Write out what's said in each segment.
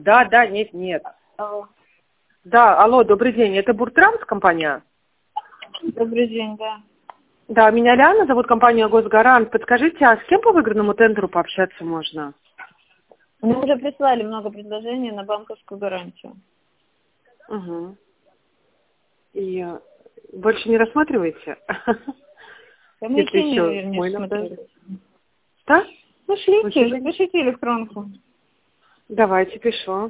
так, да, да, нет, нет. Алло. Да, алло, добрый день, это Буртранс компания? Добрый день, да. Да, меня Ляна зовут, компания Госгарант. Подскажите, а с кем по выигранному тендеру пообщаться можно? Мы уже прислали много предложений на банковскую гарантию. Угу. И больше не рассматриваете? Да мы Если еще еще не мой смотрели. Да? Пошлите, запишите электронку. Давайте, пишу.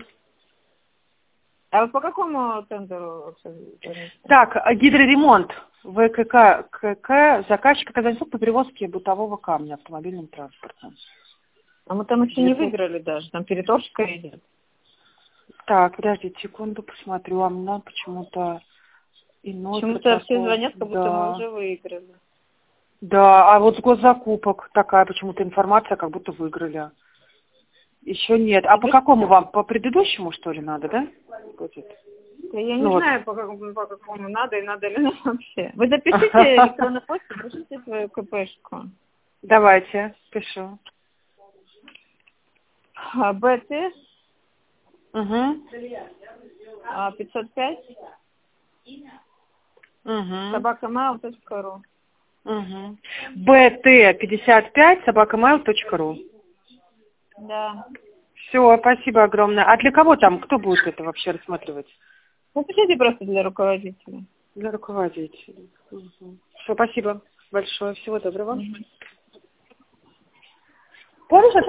А вы по какому тендеру вообще говорите? Так, гидроремонт. ВКК, КК, заказчик Казанцов по перевозке бытового камня автомобильным транспортом. А мы там еще не выиграли даже, там переторжка идет. Так, подождите, секунду, посмотрю. А мне почему-то иной Почему-то все протокол. звонят, как будто мы уже выиграли. Да, а вот с госзакупок такая почему-то информация, как будто выиграли. Еще нет. А по какому вам? По предыдущему, что ли, надо, да? Да я не знаю, по какому надо и надо ли нам вообще. Вы запишите электронную почту, пишите свою КПшку. Давайте, пишу. БТ Угу. 505 собакамайл.ру. Угу. bt55 собакамайл.ру. Да. Все, спасибо огромное. А для кого там, кто будет это вообще рассматривать? Напишите просто для руководителя. Для руководителей. Угу. Все, спасибо большое. Всего доброго. Помнишь,